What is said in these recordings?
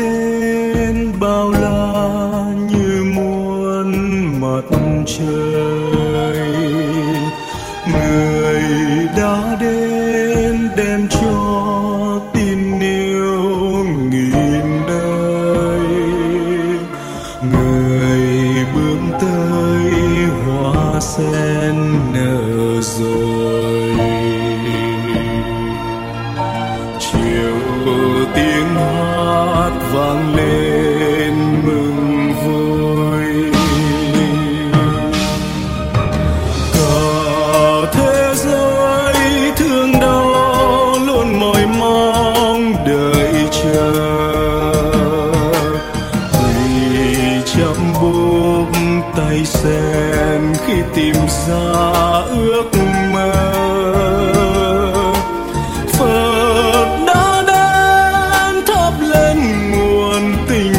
đến bao la như muôn mặt trời. Người đã đến đem cho tin yêu nghìn đời. Người bước tới hoa sen nở rồi. Chiều tiếng hát vang lên mừng vui. Cả thế giới thương đau luôn mỏi mong đợi chờ. Vì chăm búp tay sen khi tìm ra ước mơ. Phật đã đến thắp lên nguồn tình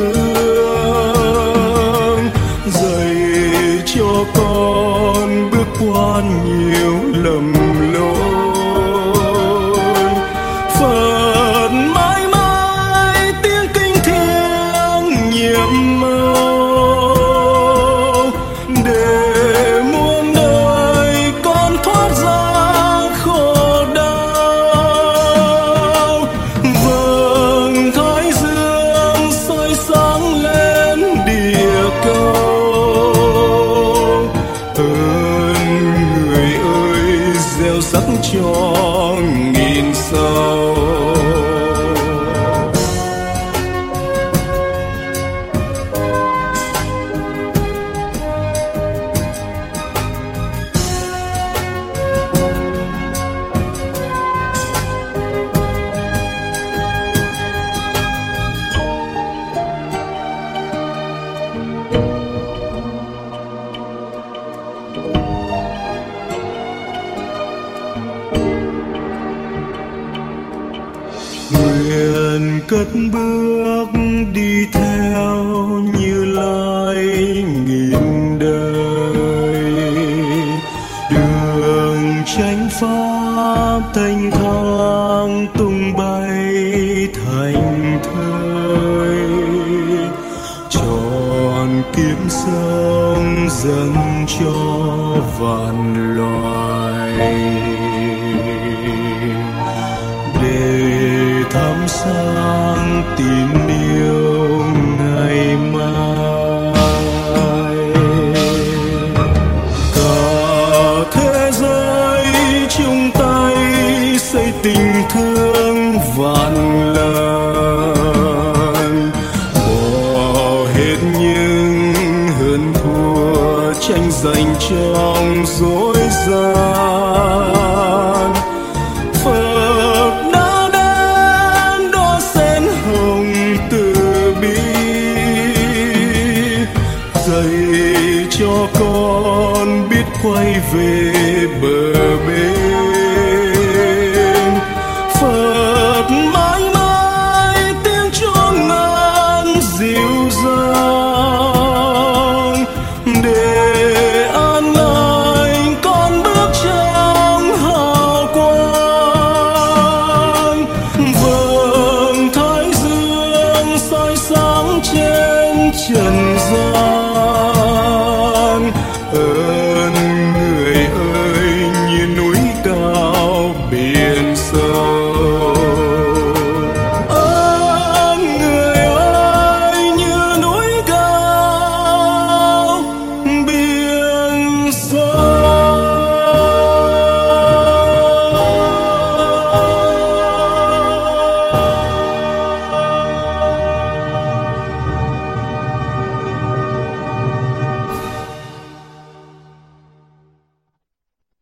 thương, dạy cho con bước qua nhiều lầm lỗi. Phật mãi mãi tiếng kinh thiêng nhiệm màu, để muôn đời con thoát ra khổ đau. Vầng thái dương soi sáng lên địa cầu. Ơn người ơi gieo sắc cho nghìn sao. Nguyện cất bước đi theo Như Lai nghìn đời. Đường chánh pháp thanh thang tung bay thành thơi. Tròn kiếp sống dâng cho vạn loài, để thắp sáng tin yêu ngày mai. Cả thế giới chung tay xây tình thương vạn lần, bỏ hết những hơn thua tranh giành trong dối gian. Phật đã đến đóa sen hồng từ bi, dạy cho con biết quay về bờ bên. Phật mãi mãi tiếng chuông ngân dịu dàng, để an lành con bước trong hào quang. Vầng thái dương soi sáng trên trần gian.